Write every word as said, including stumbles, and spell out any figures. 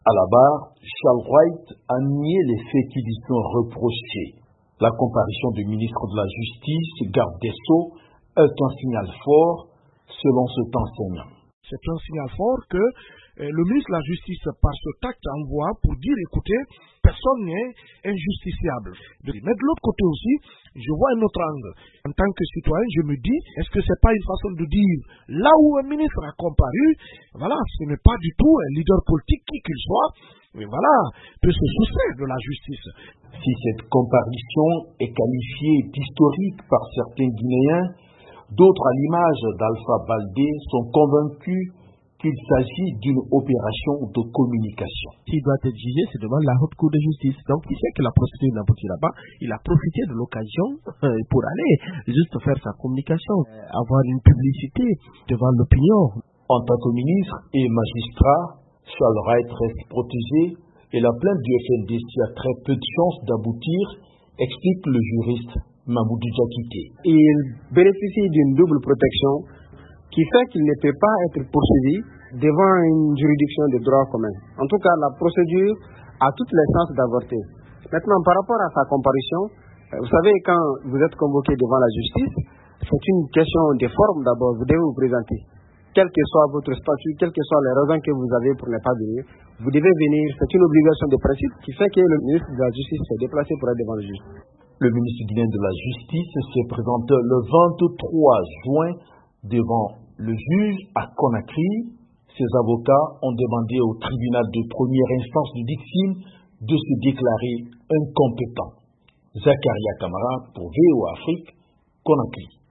À la barre, Charles Wright a nié les faits qui lui sont reprochés. La comparution du ministre de la Justice, garde des Sceaux, est un signal fort, selon cet enseignant. C'est un signal fort que euh, le ministre de la Justice, par ce tact, envoie pour dire, écoutez, personne n'est injusticiable. Mais de l'autre côté aussi, je vois un autre angle. En tant que citoyen, je me dis, est-ce que ce n'est pas une façon de dire, là où un ministre a comparu, voilà, ce n'est pas du tout un leader politique, qui qu'il soit, mais voilà, peut se soustraire de la justice. Si cette comparution est qualifiée d'historique par certains Guinéens, d'autres, à l'image d'Alpha Baldé, sont convaincus qu'il s'agit d'une opération de communication. S'il doit être jugé, c'est devant la haute cour de justice. Donc, il sait que la procédure n'aboutira pas. Il a profité de l'occasion pour aller juste faire sa communication, avoir une publicité devant l'opinion. En tant que ministre et magistrat, Charles Wright reste protégé et la plainte du F N D C a très peu de chances d'aboutir, explique le juriste Mamoudou Diakité. Il bénéficie d'une double protection qui fait qu'il ne peut pas être poursuivi devant une juridiction de droit commun. En tout cas, la procédure a toutes les chances d'avorter. Maintenant, par rapport à sa comparution, vous savez, quand vous êtes convoqué devant la justice, c'est une question de forme d'abord. Vous devez vous présenter. Quel que soit votre statut, quelles que soient les raisons que vous avez pour ne pas venir, vous devez venir. C'est une obligation de principe qui fait que le ministre de la Justice s'est déplacé pour être devant le juge. Le ministre guinéen de la Justice s'est présenté le vingt-trois juin devant le juge à Conakry. Ses avocats ont demandé au tribunal de première instance du Dixine de se déclarer incompétent. Zakaria Kamara pour V O Afrique, Conakry.